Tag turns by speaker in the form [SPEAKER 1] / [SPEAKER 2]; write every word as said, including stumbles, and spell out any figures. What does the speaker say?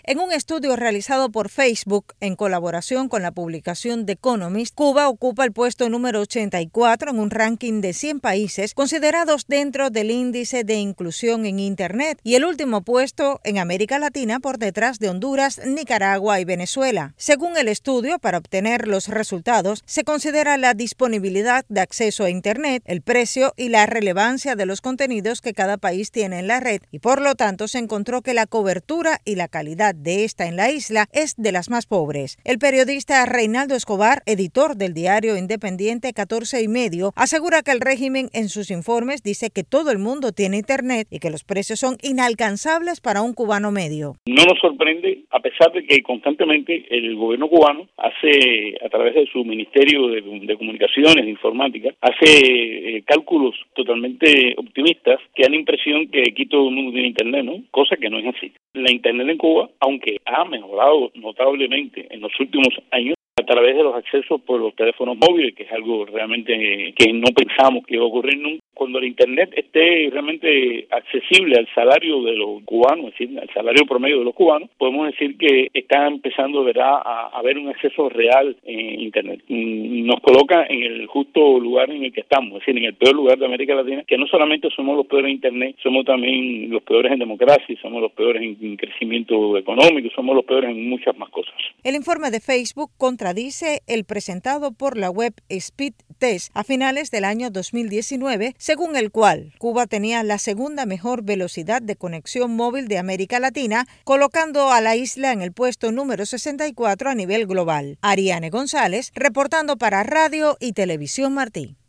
[SPEAKER 1] En un estudio realizado por Facebook en colaboración con la publicación The Economist, Cuba ocupa el puesto número ochenta y cuatro en un ranking de cien países considerados dentro del índice de inclusión en Internet y el último puesto en América Latina por detrás de Honduras, Nicaragua y Venezuela. Según el estudio, para obtener los resultados, se considera la disponibilidad de acceso a Internet, el precio y la relevancia de los contenidos que cada país tiene en la red, y por lo tanto se encontró que la cobertura y la calidad de esta en la isla es de las más pobres. El periodista Reinaldo Escobar, editor del diario independiente catorce y medio, asegura que el régimen en sus informes dice que todo el mundo tiene Internet y que los precios son inalcanzables para un cubano medio.
[SPEAKER 2] No nos sorprende, a pesar de que constantemente el gobierno cubano hace, a través de su Ministerio de, de Comunicaciones, de Informática, hace eh, cálculos totalmente optimistas que dan la impresión que aquí todo el mundo tiene Internet, ¿no? Cosa que no es así. La Internet en Cuba, aunque ha mejorado notablemente en los últimos años, a través de los accesos por los teléfonos móviles, que es algo realmente que no pensamos que iba a ocurrir nunca. Cuando el Internet esté realmente accesible al salario de los cubanos, es decir, al salario promedio de los cubanos, podemos decir que está empezando, ¿verdad?, a haber un acceso real en Internet. Nos coloca en el justo lugar en el que estamos, es decir, en el peor lugar de América Latina, que no solamente somos los peores en Internet, somos también los peores en democracia, somos los peores en crecimiento económico, somos los peores en muchas más cosas.
[SPEAKER 1] El informe de Facebook contradice el presentado por la web Speed Test a finales del año dos mil diecinueve, según el cual Cuba tenía la segunda mejor velocidad de conexión móvil de América Latina, colocando a la isla en el puesto número sesenta y cuatro a nivel global. Ariane González, reportando para Radio y Televisión Martí.